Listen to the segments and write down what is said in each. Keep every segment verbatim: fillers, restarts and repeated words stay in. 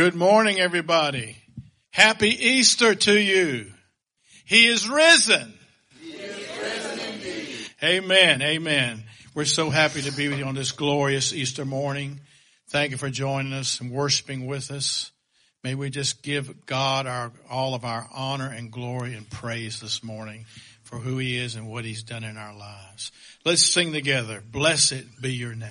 Good morning, everybody. Happy Easter to you. He is risen. He is risen indeed. Amen. Amen. We're so happy to be with you on this glorious Easter morning. Thank you for joining us and worshiping with us. May we just give God our all of our honor and glory and praise this morning for who He is and what He's done in our lives. Let's sing together. Blessed be your name.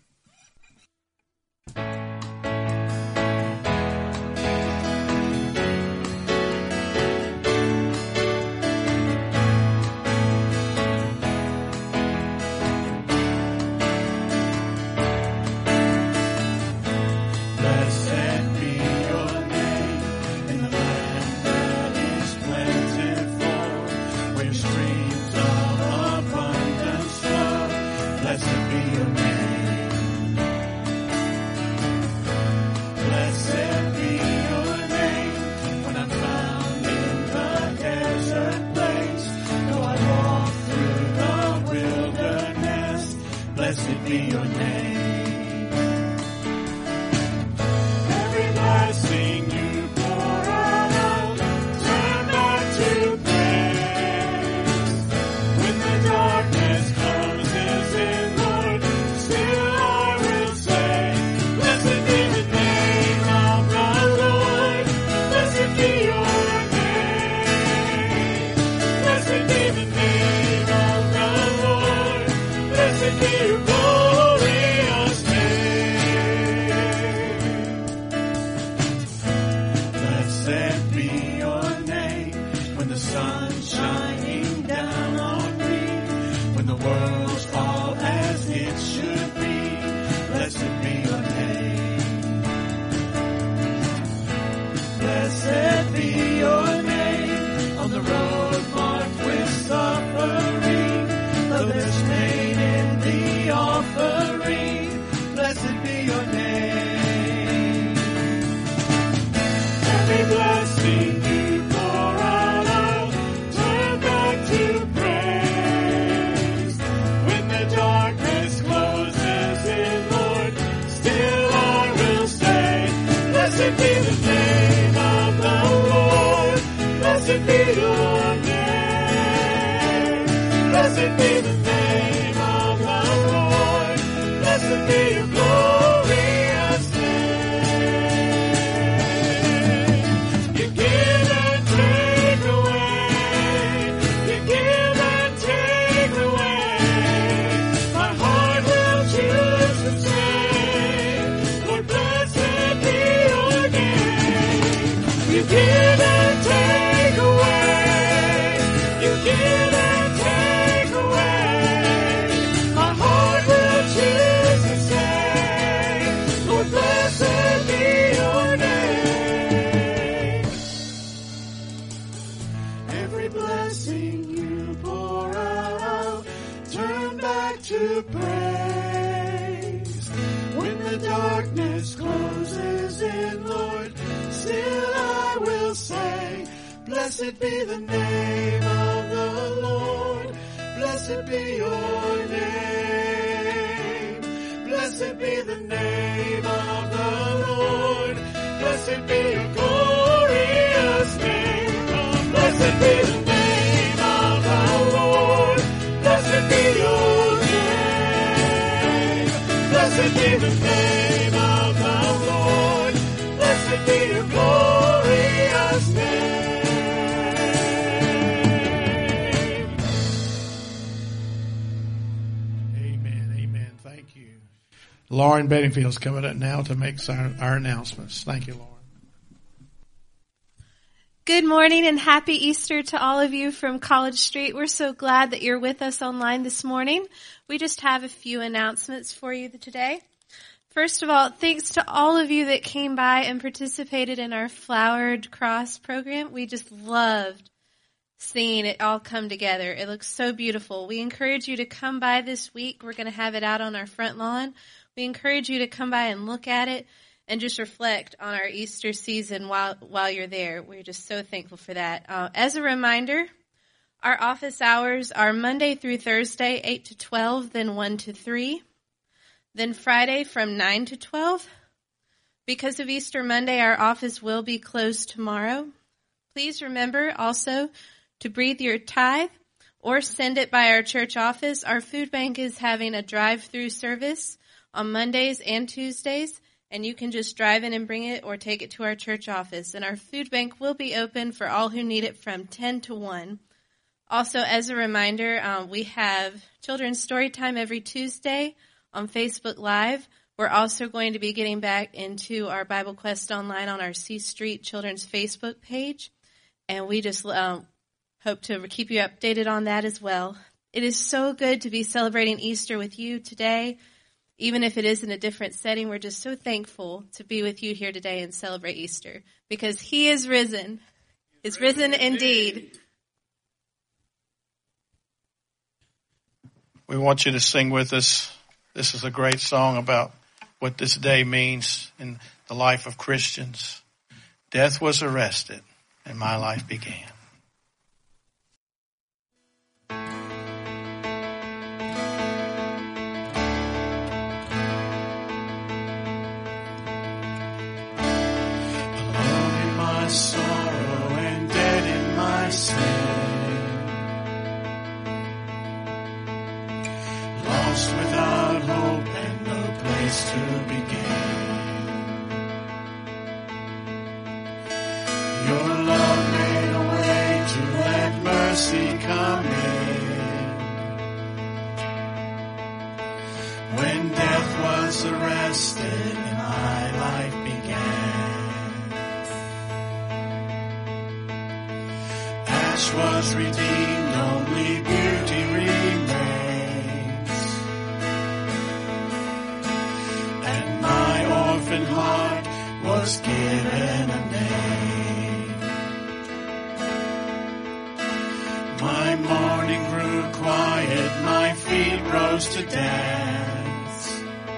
Blessed be the name of the Lord. Blessed be your name. Blessed be the name of the Lord. Blessed be your glorious name. Blessed be the name of the Lord. Blessed be your name. Blessed be the name of the Lord. Blessed be your glorious name. Lauren Bedingfield's coming up now to make our, our announcements. Thank you, Lauren. Good morning and happy Easter to all of you from College Street. We're so glad that you're with us online this morning. We just have a few announcements for you today. First of all, thanks to all of you that came by and participated in our Flowered Cross program. We just loved seeing it all come together. It looks so beautiful. We encourage you to come by this week. We're going to have it out on our front lawn. We encourage you to come by and look at it and just reflect on our Easter season while while you're there. We're just so thankful for that. Uh, as a reminder, our office hours are Monday through Thursday, eight to twelve, then one to three. Then Friday from nine to twelve. Because of Easter Monday, our office will be closed tomorrow. Please remember also to breathe your tithe or send it by our church office. Our food bank is having a drive-through service on Mondays and Tuesdays, and you can just drive in and bring it or take it to our church office. And our food bank will be open for all who need it from ten to one. Also, as a reminder, um, we have children's story time every Tuesday on Facebook Live. We're also going to be getting back into our Bible Quest online on our C Street Children's Facebook page. And we just um, hope to keep you updated on that as well. It is so good to be celebrating Easter with you today. Even if it is in a different setting, we're just so thankful to be with you here today and celebrate Easter because He is risen. Is risen indeed. We want you to sing with us. This is a great song about what this day means in the life of Christians. Death was arrested and my life began. Alone in my sorrow and dead in my sin, lost without hope and no place to begin. Your love made a way to let mercy come in. When death was arrested and my life began, ash was redeemed, only beauty remains. And my orphan heart was given a name. My mourning grew quiet, my feet rose to dance.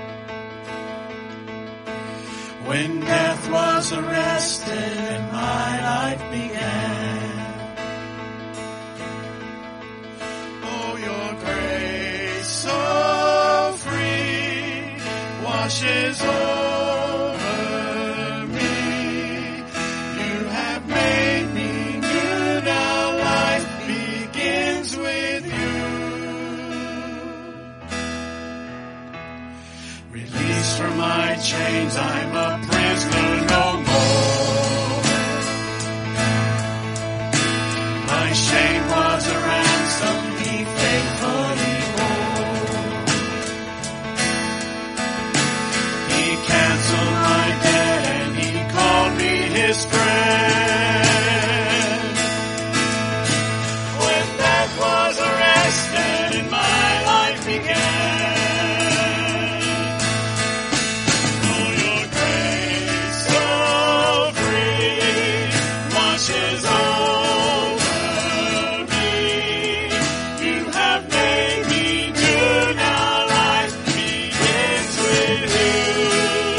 When death was arrested and my life began. Oh, your grace so free washes over me. You have made me new, now life begins with you. Released from my chains, I'm a prisoner no more. My shame was a ransom He faithfully bore. He canceled my debt and He called me His friend. When death was arrested and my life began. Oh, your grace so free washes over me. You have made me new, now life begins with you.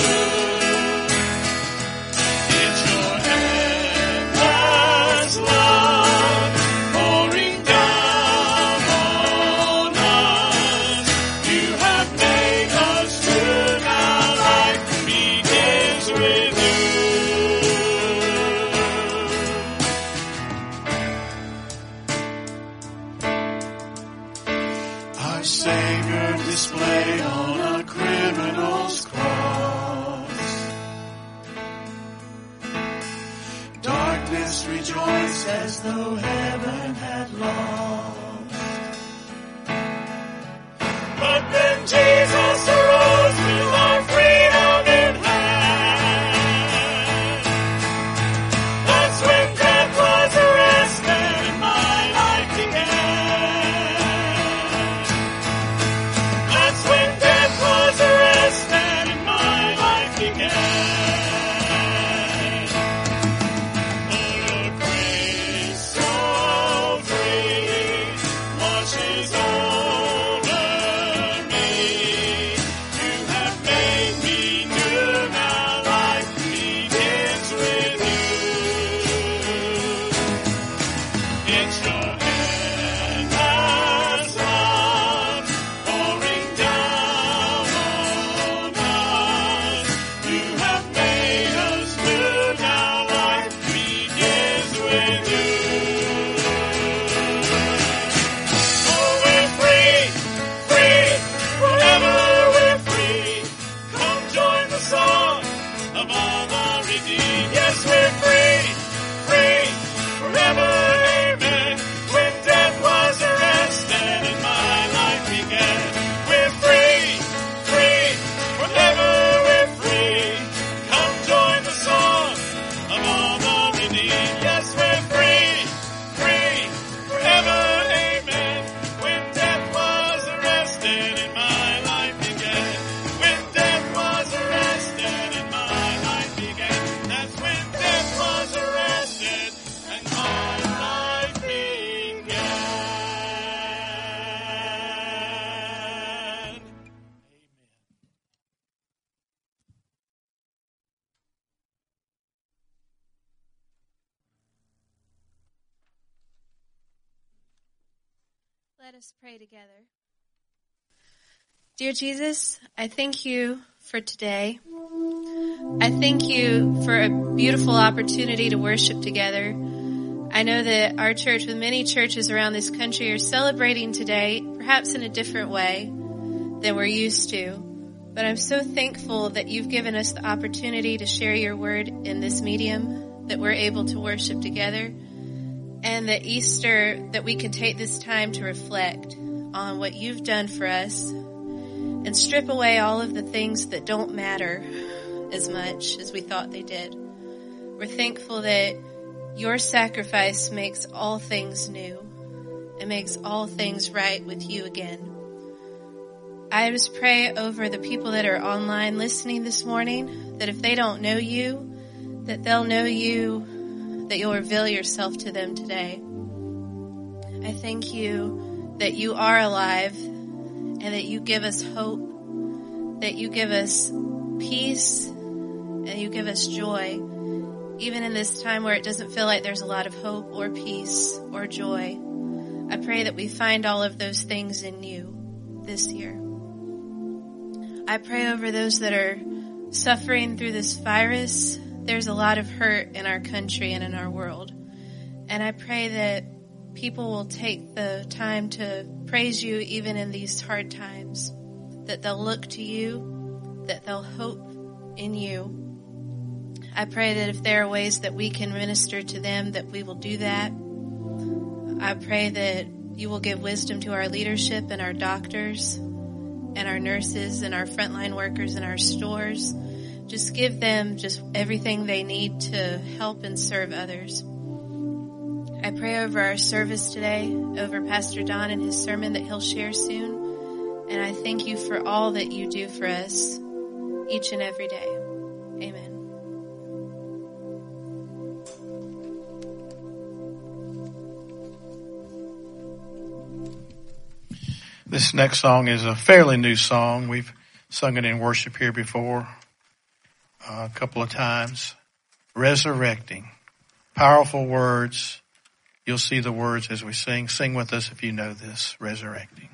It's your endless love pouring down on us. You have made us true, now life begins with you. Our Savior displayed on a criminal's cross. Darkness rejoiced as though heaven had lost. But then Jesus arose with our freedom in hand. That's when death was arrested and my life began. That's when death was arrested and my life began. Oh, your grace so free Let us pray together. Dear Jesus, I thank you for today. I thank you for a beautiful opportunity to worship together. I know that our church, with many churches around this country, are celebrating today, perhaps in a different way than we're used to. But I'm so thankful that you've given us the opportunity to share your word in this medium, that we're able to worship together, and that Easter, that we can take this time to reflect on what you've done for us and strip away all of the things that don't matter as much as we thought they did. We're thankful that your sacrifice makes all things new. It makes all things right with you again. I just pray over the people that are online listening this morning, that if they don't know you, that they'll know you, that you'll reveal yourself to them today. I thank you that you are alive and that you give us hope, that you give us peace, and you give us joy, even in this time where it doesn't feel like there's a lot of hope or peace or joy. I pray that we find all of those things in you this year. I pray over those that are suffering through this virus. There's a lot of hurt in our country and in our world. And I pray that people will take the time to praise you even in these hard times, that they'll look to you, that they'll hope in you. I pray that if there are ways that we can minister to them, that we will do that. I pray that you will give wisdom to our leadership and our doctors and our nurses and our frontline workers in our stores. Just give them just everything they need to help and serve others. I pray over our service today, over Pastor Don and his sermon that he'll share soon. And I thank you for all that you do for us each and every day. Amen. This next song is a fairly new song. We've sung it in worship here before uh, a couple of times. Resurrecting. Powerful words. You'll see the words as we sing. Sing with us if you know this. Resurrecting.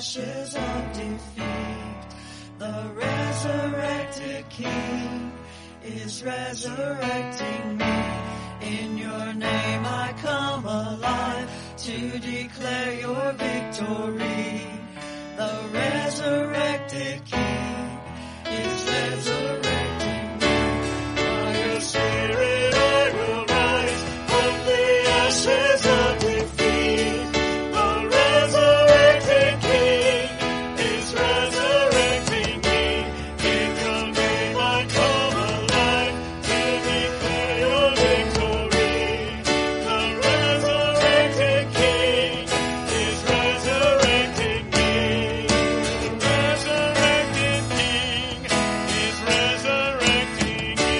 ashes of defeat. The resurrected King is resurrecting me. In your name I come alive to declare your victory. The resurrected King is resurrecting me. By your Spirit I will rise from the ashes of defeat. The resurrected King is resurrecting me. In your name I come alive to declare your victory. The resurrected King is resurrecting me. The resurrected King is resurrecting me.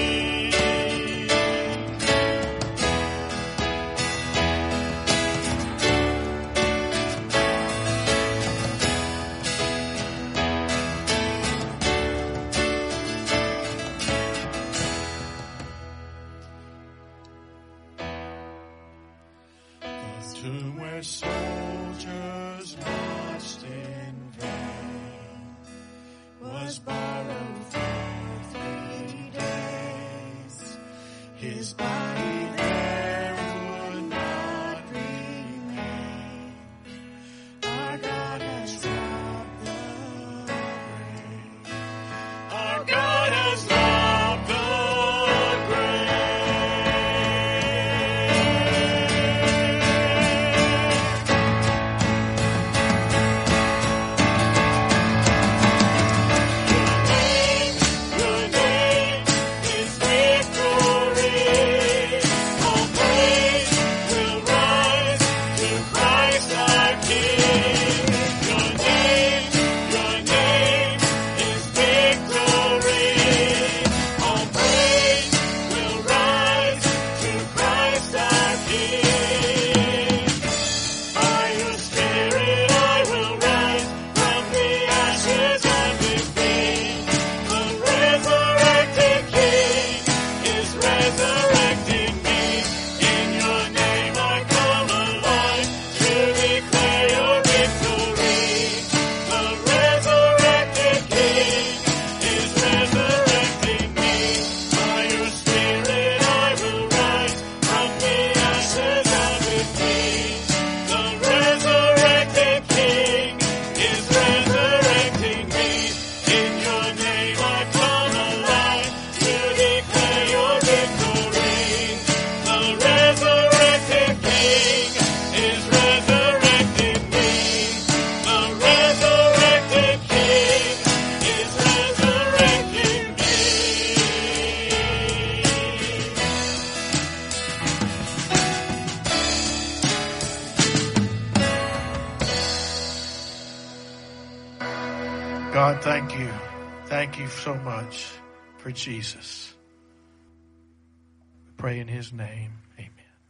The tomb where soldiers marched in vain was borrowed for three days. His body there would not remain. Our God has robbed the grave. Our God has robbed the grave. Your name is victory. All praise will rise to Christ our King. Your name, your name is victory. All praise will rise to Christ our King. By your Spirit I will rise from the ashes of defeat. The resurrected King is resurrecting me. In your name I come alive to declare your victory. The resurrected King is resurrecting me. By your Spirit I will rise from the ashes of defeat. The resurrected King is resurrecting me. In your name I come alive to declare your victory. The resurrected King is resurrecting me. The resurrected King is resurrecting me. God, thank you. Thank you so much for Jesus. We pray in his name. Amen.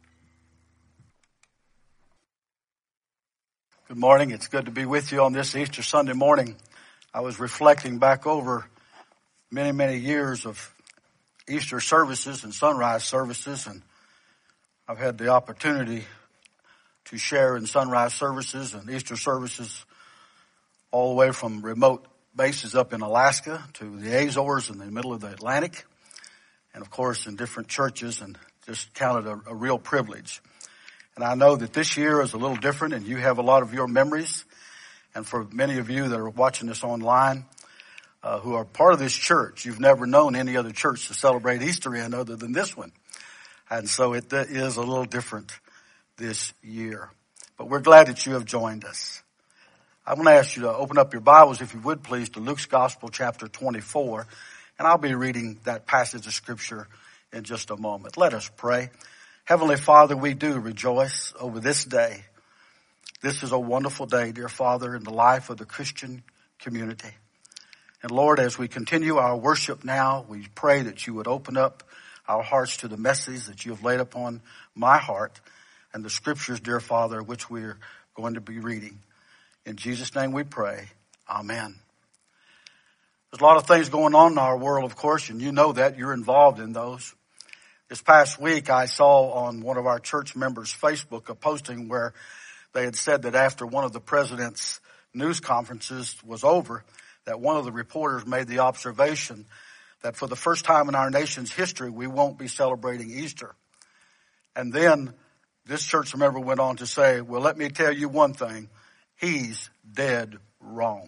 Good morning. It's good to be with you on this Easter Sunday morning. I was reflecting back over many, many years of Easter services and sunrise services, and I've had the opportunity to share in sunrise services and Easter services all the way from remote bases up in Alaska to the Azores in the middle of the Atlantic, and of course in different churches, and just counted a, a real privilege. And I know that this year is a little different, and you have a lot of your memories. And for many of you that are watching this online, uh, who are part of this church, you've never known any other church to celebrate Easter in other than this one. And so it uh, is a little different this year. But we're glad that you have joined us. I'm going to ask you to open up your Bibles, if you would please, to Luke's Gospel, chapter twenty-four. And I'll be reading that passage of Scripture in just a moment. Let us pray. Heavenly Father, we do rejoice over this day. This is a wonderful day, dear Father, in the life of the Christian community. And Lord, as we continue our worship now, we pray that you would open up our hearts to the message that you have laid upon my heart and the Scriptures, dear Father, which we're going to be reading. In Jesus' name we pray. Amen. There's a lot of things going on in our world, of course, and you know that. You're involved in those. This past week, I saw on one of our church members' Facebook a posting where they had said that after one of the president's news conferences was over that one of the reporters made the observation that for the first time in our nation's history, we won't be celebrating Easter. And then this church member went on to say, well, let me tell you one thing. He's dead wrong.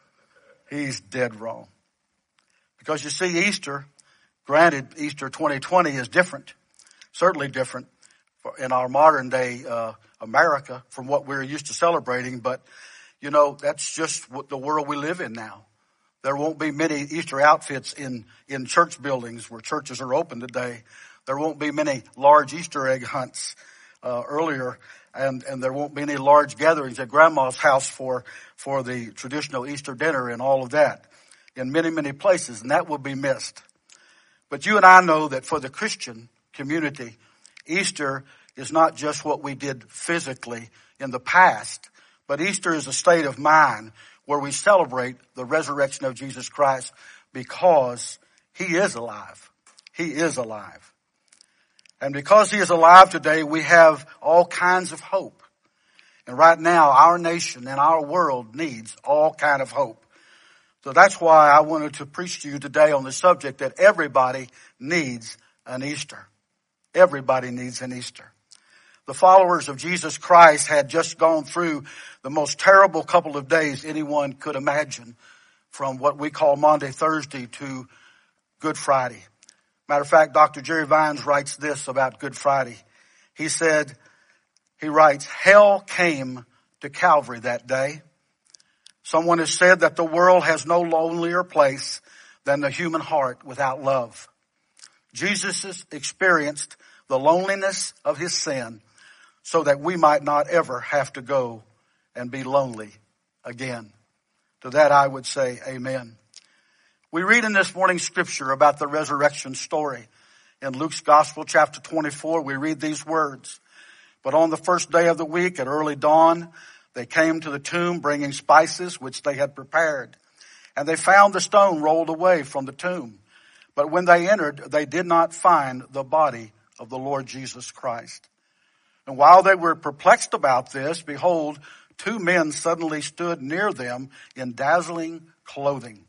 He's dead wrong. Because you see, Easter, granted, Easter twenty twenty is different, certainly different in our modern day uh, America from what we're used to celebrating. But, you know, that's just what the world we live in now. There won't be many Easter outfits in, in church buildings where churches are open today. There won't be many large Easter egg hunts uh, earlier, and, and there won't be any large gatherings at Grandma's house for, for the traditional Easter dinner and all of that in many, many places, and that will be missed. But you and I know that for the Christian community, Easter is not just what we did physically in the past, but Easter is a state of mind where we celebrate the resurrection of Jesus Christ because he is alive. He is alive. And because he is alive today, we have all kinds of hope. And right now, our nation and our world needs all kind of hope. So that's why I wanted to preach to you today on the subject that everybody needs an Easter. Everybody needs an Easter. The followers of Jesus Christ had just gone through the most terrible couple of days anyone could imagine, from what we call Maundy, Thursday to Good Friday. Matter of fact, Doctor Jerry Vines writes this about Good Friday. He said, he writes, hell came to Calvary that day. Someone has said that the world has no lonelier place than the human heart without love. Jesus experienced the loneliness of his sin so that we might not ever have to go and be lonely again. To that I would say amen. We read in this morning's scripture about the resurrection story. In Luke's Gospel, chapter twenty-four, we read these words. But on the first day of the week at early dawn, they came to the tomb bringing spices which they had prepared. And they found the stone rolled away from the tomb. But when they entered, they did not find the body of the Lord Jesus Christ. And while they were perplexed about this, behold, two men suddenly stood near them in dazzling clothing.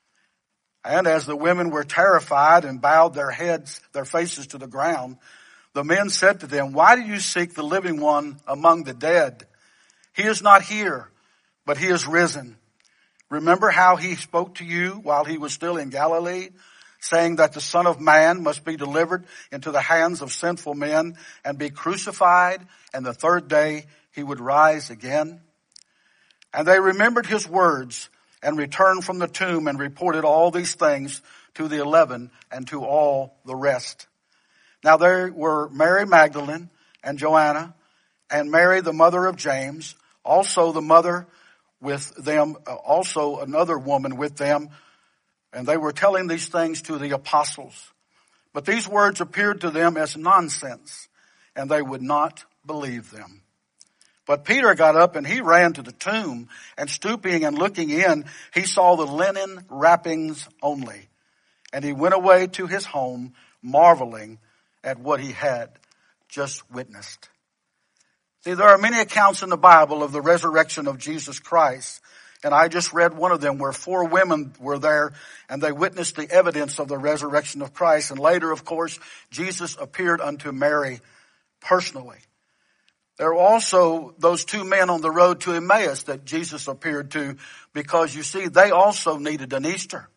And as the women were terrified and bowed their heads, their faces to the ground, the men said to them, why do you seek the living one among the dead? He is not here, but he is risen. Remember how he spoke to you while he was still in Galilee, saying that the Son of Man must be delivered into the hands of sinful men and be crucified, and the third day he would rise again. And they remembered his words and returned from the tomb and reported all these things to the eleven and to all the rest. Now there were Mary Magdalene and Joanna and Mary, the mother of James, also the mother with them, also another woman with them. And they were telling these things to the apostles. But these words appeared to them as nonsense, and they would not believe them. But Peter got up and he ran to the tomb, and stooping and looking in, he saw the linen wrappings only. And he went away to his home, marveling at what he had just witnessed. See, there are many accounts in the Bible of the resurrection of Jesus Christ. And I just read one of them where four women were there and they witnessed the evidence of the resurrection of Christ. And later, of course, Jesus appeared unto Mary personally. There were also those two men on the road to Emmaus that Jesus appeared to, because you see, they also needed an Easter.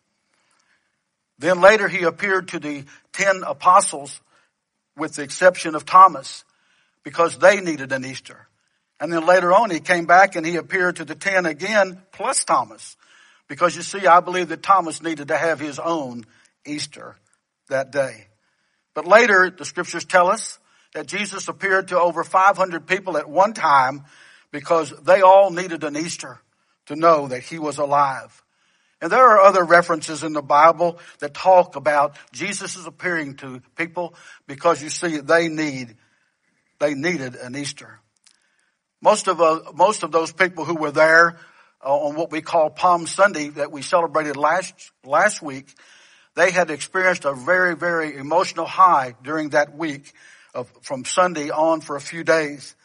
Then later he appeared to the ten apostles, with the exception of Thomas, because they needed an Easter. And then later on, he came back and he appeared to the ten again, plus Thomas. Because you see, I believe that Thomas needed to have his own Easter that day. But later, the scriptures tell us that Jesus appeared to over five hundred people at one time, because they all needed an Easter to know that he was alive. And there are other references in the Bible that talk about Jesus is appearing to people because you see, they need, they needed an Easter. Most of uh, most of those people who were there uh, on what we call Palm Sunday that we celebrated last last week, they had experienced a very, very emotional high during that week of from Sunday on for a few days.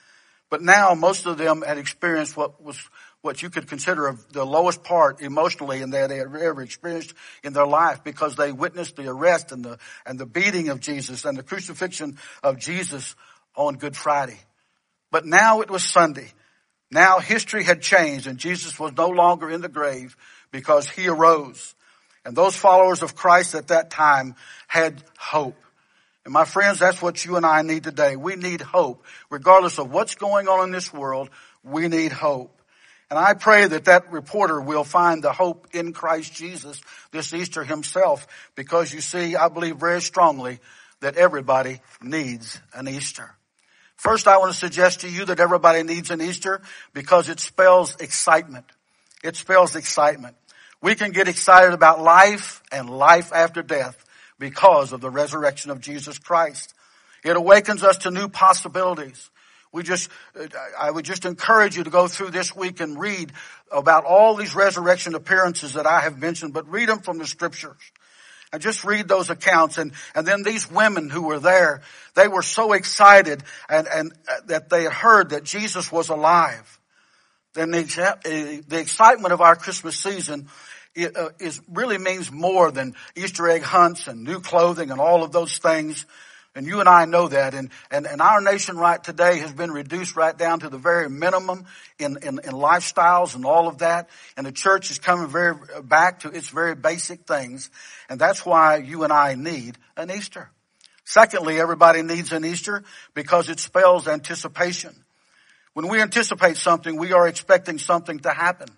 But now most of them had experienced what was what you could consider the lowest part emotionally in that they had ever experienced in their life, because they witnessed the arrest and the and the beating of Jesus and the crucifixion of Jesus on Good Friday. But now it was Sunday. Now history had changed, and Jesus was no longer in the grave because he arose. And those followers of Christ at that time had hope. And my friends, that's what you and I need today. We need hope. Regardless of what's going on in this world, we need hope. And I pray that that reporter will find the hope in Christ Jesus this Easter himself, because you see, I believe very strongly that everybody needs an Easter. First, I want to suggest to you that everybody needs an Easter because it spells excitement. It spells excitement. We can get excited about life and life after death because of the resurrection of Jesus Christ. It awakens us to new possibilities. We just, I would just encourage you to go through this week and read about all these resurrection appearances that I have mentioned, but read them from the scriptures. And just read those accounts. And, and then these women who were there, they were so excited and, and that they had heard that Jesus was alive. Then the, the excitement of our Christmas season it, uh, is really means more than Easter egg hunts and new clothing and all of those things. And you and I know that. And, and, and our nation right today has been reduced right down to the very minimum in, in, in lifestyles and all of that. And the church is coming very back to its very basic things. And that's why you and I need an Easter. Secondly, everybody needs an Easter because it spells anticipation. When we anticipate something, we are expecting something to happen.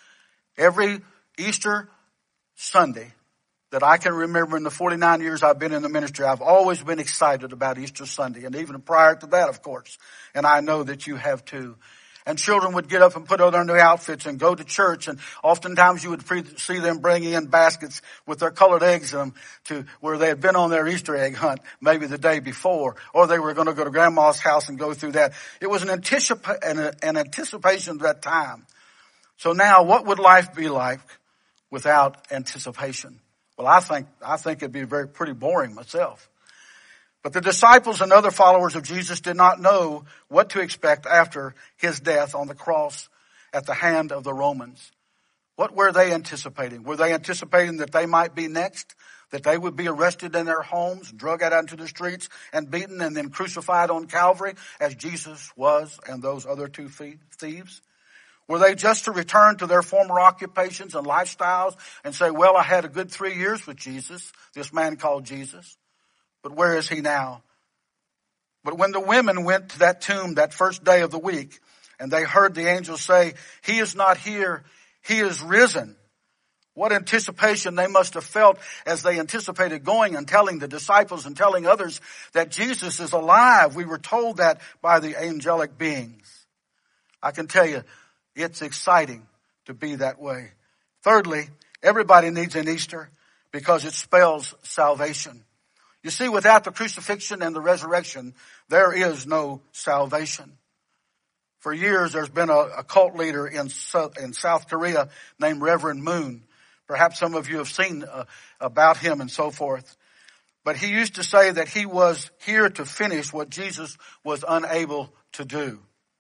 Every Easter Sunday that I can remember in the forty-nine years I've been in the ministry, I've always been excited about Easter Sunday, and even prior to that, of course. And I know that you have too. And children would get up and put on their new outfits and go to church, and oftentimes you would pre- see them bringing in baskets with their colored eggs in them to where they had been on their Easter egg hunt maybe the day before, or they were going to go to grandma's house and go through that. It was an, anticipa- an, an anticipation of that time. So now, what would life be like without anticipation? Well, I think, I think it'd be very pretty boring myself. But the disciples and other followers of Jesus did not know what to expect after his death on the cross at the hand of the Romans. What were they anticipating? Were they anticipating that they might be next? That they would be arrested in their homes, drug out into the streets and beaten and then crucified on Calvary as Jesus was and those other two thieves? Were they just to return to their former occupations and lifestyles and say, well, I had a good three years with Jesus, this man called Jesus, but where is he now? But when the women went to that tomb that first day of the week and they heard the angel say, he is not here, he is risen. What anticipation they must have felt as they anticipated going and telling the disciples and telling others that Jesus is alive. We were told that by the angelic beings. I can tell you, it's exciting to be that way. Thirdly, everybody needs an Easter because it spells salvation. You see, without the crucifixion and the resurrection, there is no salvation. For years, there's been a, a cult leader in South, in South Korea named Reverend Moon. Perhaps some of you have seen uh, about him and so forth. But he used to say that he was here to finish what Jesus was unable to do.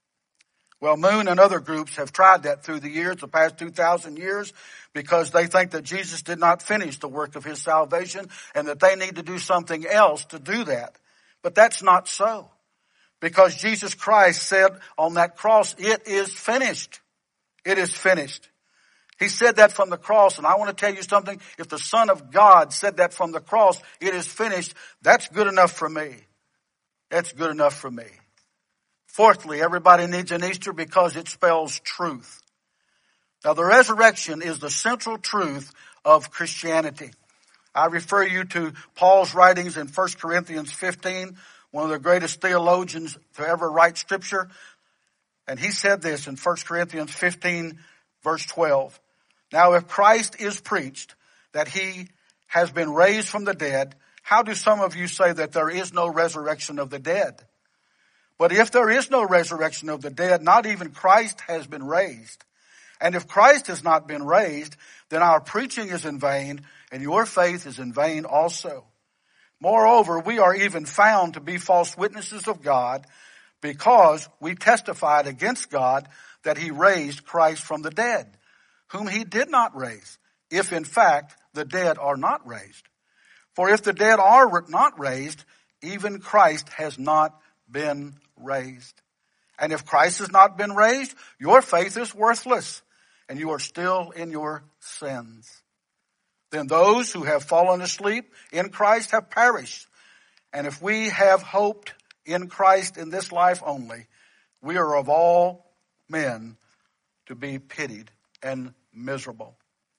Well, Moon and other groups have tried that through the years, the past two thousand years, because they think that Jesus did not finish the work of his salvation and that they need to do something else to do that. But that's not so. Because Jesus Christ said on that cross, it is finished. It is finished. He said that from the cross, and I want to tell you something. If the Son of God said that from the cross, it is finished, that's good enough for me. That's good enough for me. Fourthly, everybody needs an Easter because it spells truth. Now, the resurrection is the central truth of Christianity. I refer you to Paul's writings in First Corinthians fifteen, one of the greatest theologians to ever write scripture. And he said this in First Corinthians fifteen, verse twelve. Now, if Christ is preached that he has been raised from the dead, how do some of you say that there is no resurrection of the dead? But if there is no resurrection of the dead, not even Christ has been raised. And if Christ has not been raised, then our preaching is in vain, and your faith is in vain also. Moreover, we are even found to be false witnesses of God, because we testified against God that he raised Christ from the dead, whom he did not raise, if in fact the dead are not raised. For if the dead are not raised, even Christ has not been raised. And if Christ has not been raised, your faith is worthless, and you are still in your sins. Then those who have fallen asleep in Christ have perished. And if we have hoped in Christ in this life only, we are of all men to be pitied and miserable.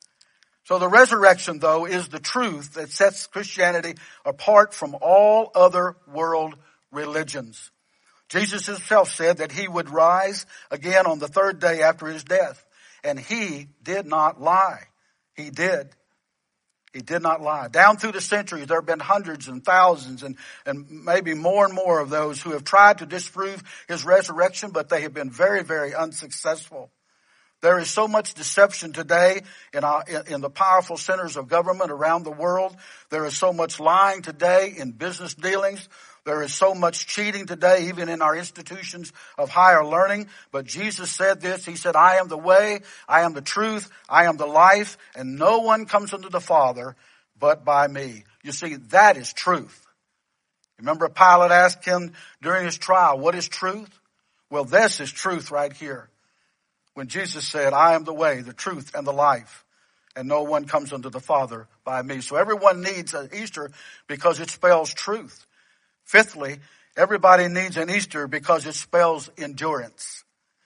So the resurrection, though, is the truth that sets Christianity apart from all other world religions. Jesus himself said that he would rise again on the third day after his death. And he did not lie. He did. He did not lie. Down through the centuries, there have been hundreds and thousands and, and maybe more and more of those who have tried to disprove his resurrection, but they have been very, very unsuccessful. There is so much deception today in, our, in the powerful centers of government around the world. There is so much lying today in business dealings. There is so much cheating today, even in our institutions of higher learning. But Jesus said this. He said, I am the way, I am the truth, I am the life, and no one comes unto the Father but by me. You see, that is truth. Remember Pilate asked him during his trial, what is truth? Well, this is truth right here. When Jesus said, I am the way, the truth, and the life, and no one comes unto the Father by me. So everyone needs an Easter because it spells truth. Fifthly, everybody needs an Easter because it spells endurance.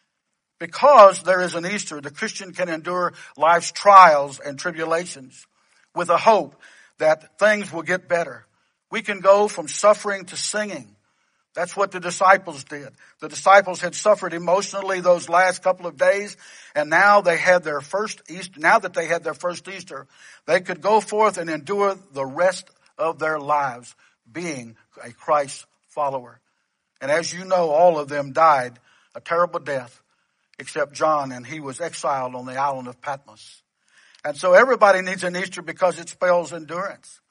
Because there is an Easter, the Christian can endure life's trials and tribulations with a hope that things will get better. We can go from suffering to singing. That's what the disciples did. The disciples had suffered emotionally those last couple of days, and now they had their first Easter. Now that they had their first Easter, they could go forth and endure the rest of their lives being a Christ follower. And as you know, all of them died a terrible death, except John, and he was exiled on the island of Patmos. And so everybody needs an Easter because it spells endurance.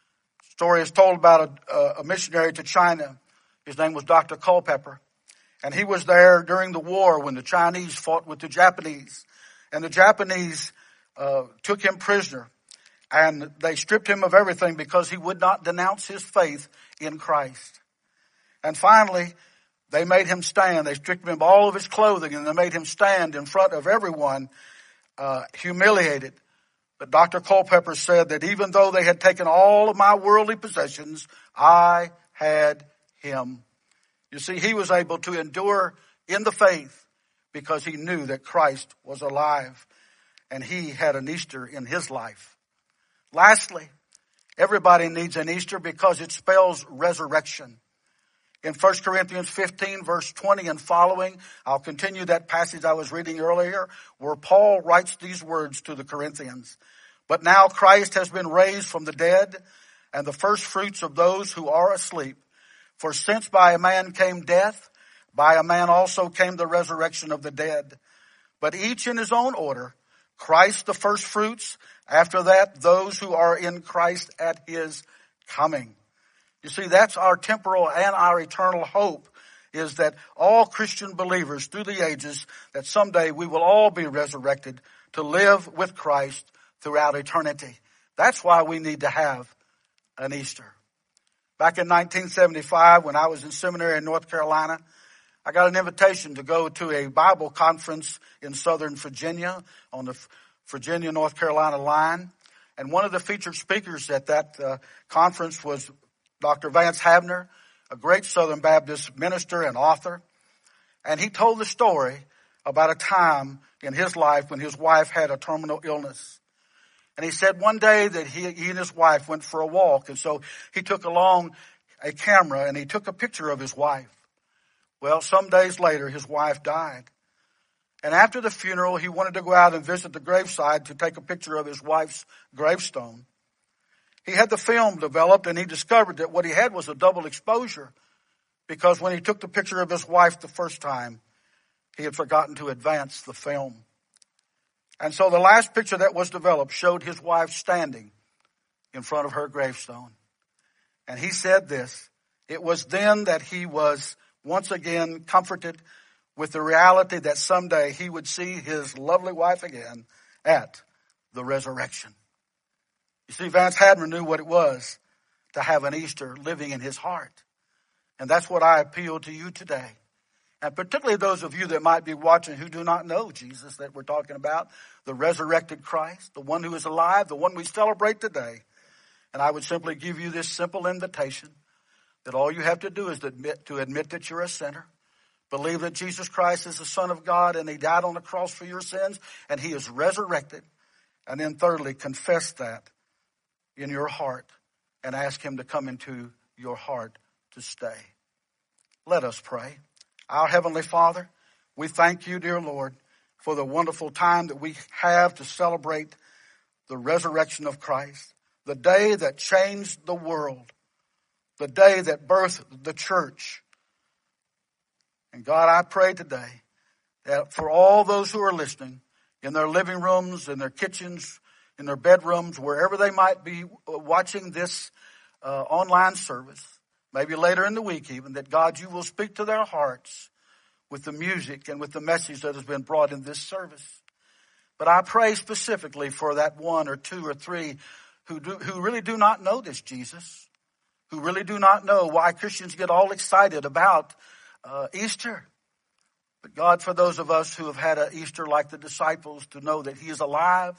Story is told about a, a missionary to China. His name was Doctor Culpeper. And he was there during the war when the Chinese fought with the Japanese. And the Japanese uh, took him prisoner. And they stripped him of everything because he would not denounce his faith in Christ. And finally, they made him stand. They stripped him of all of his clothing and they made him stand in front of everyone, uh, humiliated. But Doctor Culpeper said that even though they had taken all of my worldly possessions, I had him. You see, he was able to endure in the faith because he knew that Christ was alive and he had an Easter in his life. Lastly, everybody needs an Easter because it spells resurrection. In First Corinthians fifteen, verse twenty and following, I'll continue that passage I was reading earlier, where Paul writes these words to the Corinthians. But now Christ has been raised from the dead, and the first fruits of those who are asleep. For since by a man came death, by a man also came the resurrection of the dead. But each in his own order, Christ the first fruits, after that those who are in Christ at his coming. You see, that's our temporal and our eternal hope, is that all Christian believers through the ages, that someday we will all be resurrected to live with Christ throughout eternity. That's why we need to have an Easter. Back in nineteen seventy-five, when I was in seminary in North Carolina, I got an invitation to go to a Bible conference in Southern Virginia on the Virginia-North Carolina line. And one of the featured speakers at that uh, conference was Doctor Vance Havner, a great Southern Baptist minister and author. And he told the story about a time in his life when his wife had a terminal illness. And he said one day that he, he and his wife went for a walk. And so he took along a camera and he took a picture of his wife. Well, some days later, his wife died. And after the funeral, he wanted to go out and visit the graveside to take a picture of his wife's gravestone. He had the film developed and he discovered that what he had was a double exposure, because when he took the picture of his wife the first time, he had forgotten to advance the film. And so the last picture that was developed showed his wife standing in front of her gravestone. And he said this, it was then that he was once again comforted with the reality that someday he would see his lovely wife again at the resurrection. You see, Vance Hadmer knew what it was to have an Easter living in his heart. And that's what I appeal to you today. And particularly those of you that might be watching who do not know Jesus that we're talking about, the resurrected Christ, the one who is alive, the one we celebrate today. And I would simply give you this simple invitation that all you have to do is to admit, to admit that you're a sinner. Believe that Jesus Christ is the Son of God and he died on the cross for your sins and he is resurrected. And then thirdly, confess that in your heart and ask him to come into your heart to stay. Let us pray. Our Heavenly Father, we thank you, dear Lord, for the wonderful time that we have to celebrate the resurrection of Christ, the day that changed the world, the day that birthed the church. And God, I pray today that for all those who are listening, in their living rooms, in their kitchens, in their bedrooms, wherever they might be watching this uh, online service, maybe later in the week even, that God, you will speak to their hearts with the music and with the message that has been brought in this service. But I pray specifically for that one or two or three who do, who really do not know this Jesus, who really do not know why Christians get all excited about uh, Easter. But God, for those of us who have had an Easter like the disciples, to know that he is alive,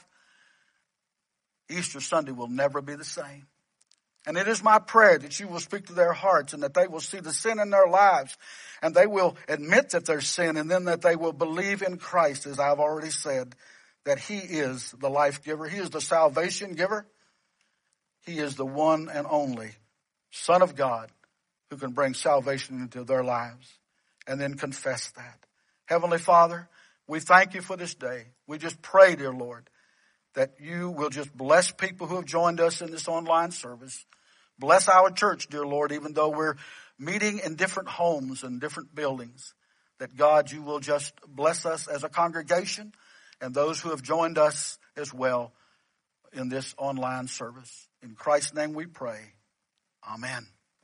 Easter Sunday will never be the same. And it is my prayer that you will speak to their hearts and that they will see the sin in their lives and they will admit that there's sin and then that they will believe in Christ, as I've already said, that he is the life giver. He is the salvation giver. He is the one and only Son of God who can bring salvation into their lives, and then confess that. Heavenly Father, we thank you for this day. We just pray, dear Lord, that you will just bless people who have joined us in this online service. Bless our church, dear Lord, even though we're meeting in different homes and different buildings, that God, you will just bless us as a congregation and those who have joined us as well in this online service. In Christ's name we pray. Amen.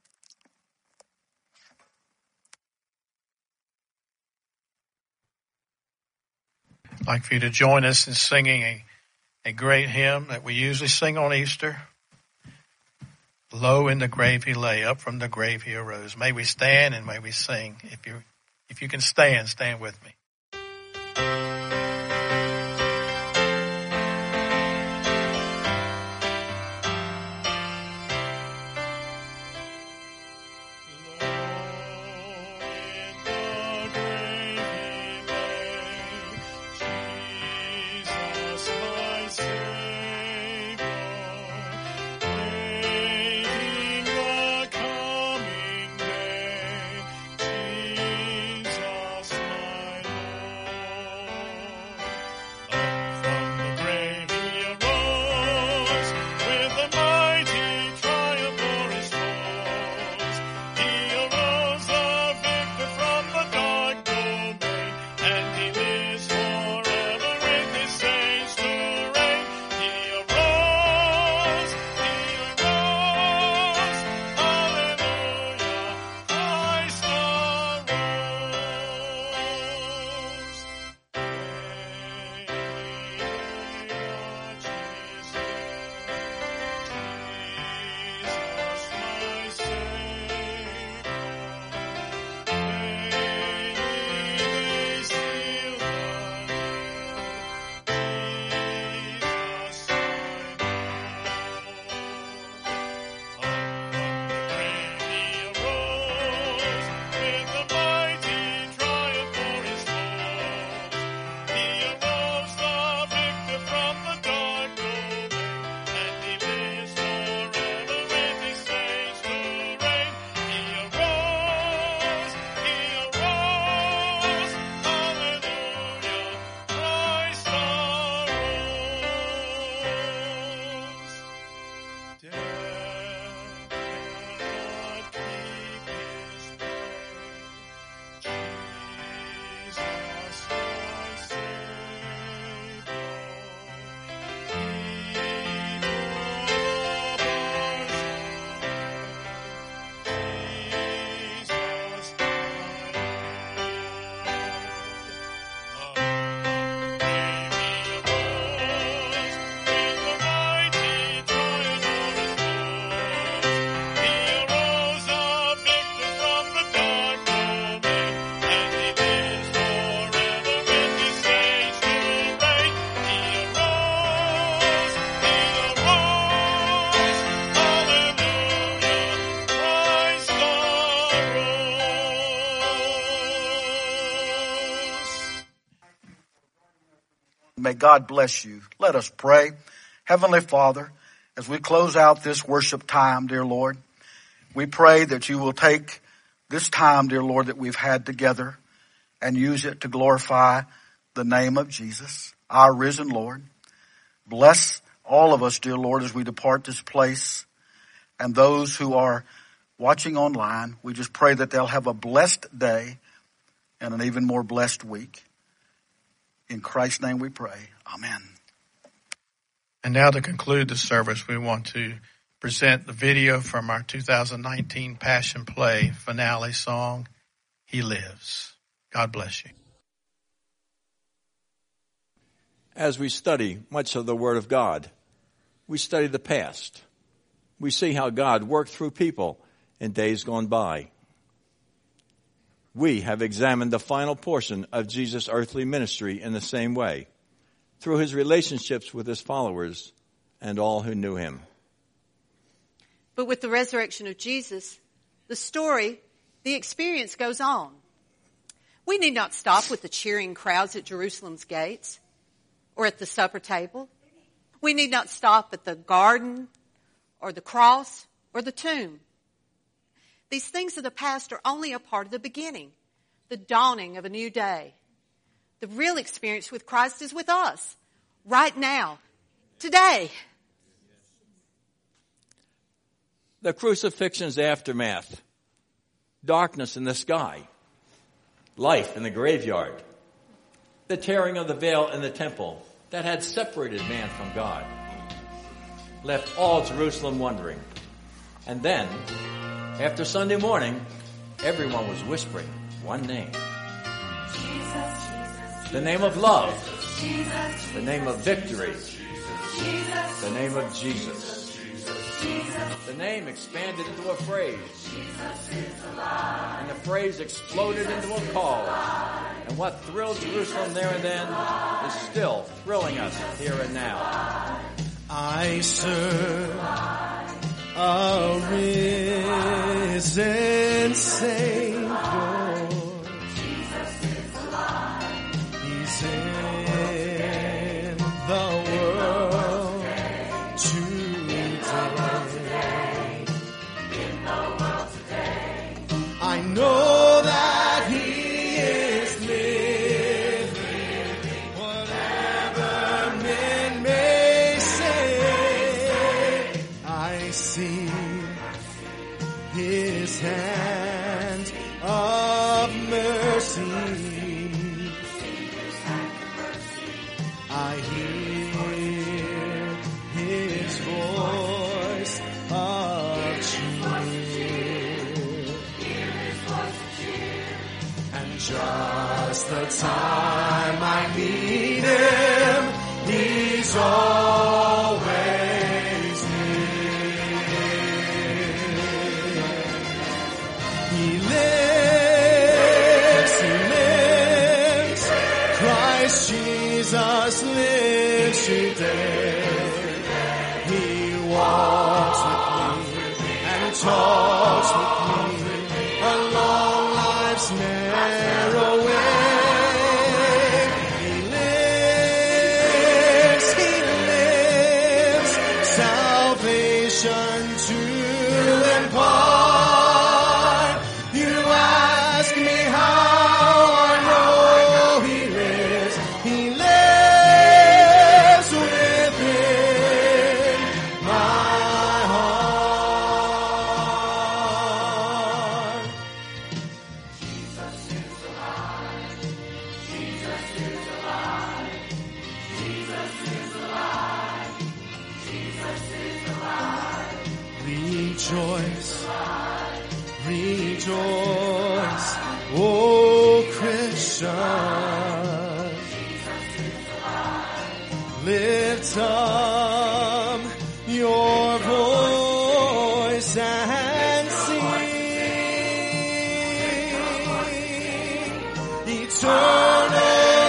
I'd like for you to join us in singing a, a great hymn that we usually sing on Easter. Low in the grave he lay, up from the grave he arose. May we stand and may we sing. If you, if you can stand, stand with me. Jesus, my May God bless you. Let us pray. Heavenly Father, as we close out this worship time, dear Lord, we pray that you will take this time, dear Lord, that we've had together and use it to glorify the name of Jesus, our risen Lord. Bless all of us, dear Lord, as we depart this place, and those who are watching online. We just pray that they'll have a blessed day and an even more blessed week. In Christ's name we pray. Amen. And now to conclude the service, we want to present the video from our two thousand nineteen Passion Play finale song, He Lives. God bless you. As we study much of the Word of God, we study the past. We see how God worked through people in days gone by. We have examined the final portion of Jesus' earthly ministry in the same way, through his relationships with his followers and all who knew him. But with the resurrection of Jesus, the story, the experience goes on. We need not stop with the cheering crowds at Jerusalem's gates or at the supper table. We need not stop at the garden or the cross or the tomb. These things of the past are only a part of the beginning, the dawning of a new day. The real experience with Christ is with us, right now, today. The crucifixion's aftermath, darkness in the sky, life in the graveyard, the tearing of the veil in the temple that had separated man from God, left all Jerusalem wondering. And then, after Sunday morning, everyone was whispering one name. Jesus, Jesus, the name of love. Jesus, the name of victory. Jesus, the name of Jesus. Jesus, the name expanded into a phrase. Jesus is alive. And the phrase exploded into a call. And what thrilled Jerusalem there and then is still thrilling us here and now. I serve a risen Savior. Jesus is alive. He's in the world today. In the world today. I know that He is living. Whatever men may say, I see His hand of mercy. I hear His voice of cheer. And just the time I need Him, He's always near. He lives, He lives, Christ Jesus lives today. He walks with me and talks with me along life's narrow way. He lives, He lives, salvation to impart. You ask me how I know He lives. He lives within my heart. Jesus is alive. Jesus is alive. Jesus is alive. Jesus is alive. Rejoice. Rejoice, O Christian. Lift up your voice and sing eternal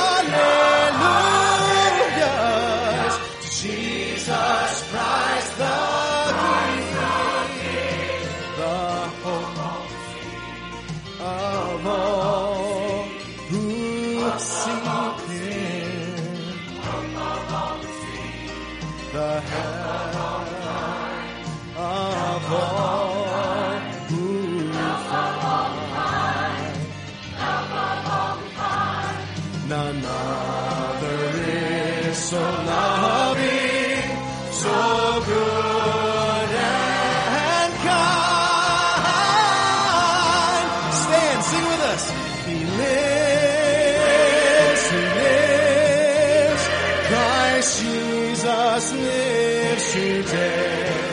hallelujahs to Jesus Christ the King, the hope of all who seek Him. the head of all who find. None other is so loving, so good and kind. Stand, sing with us. He lives, he lives. Christ Jesus lives today.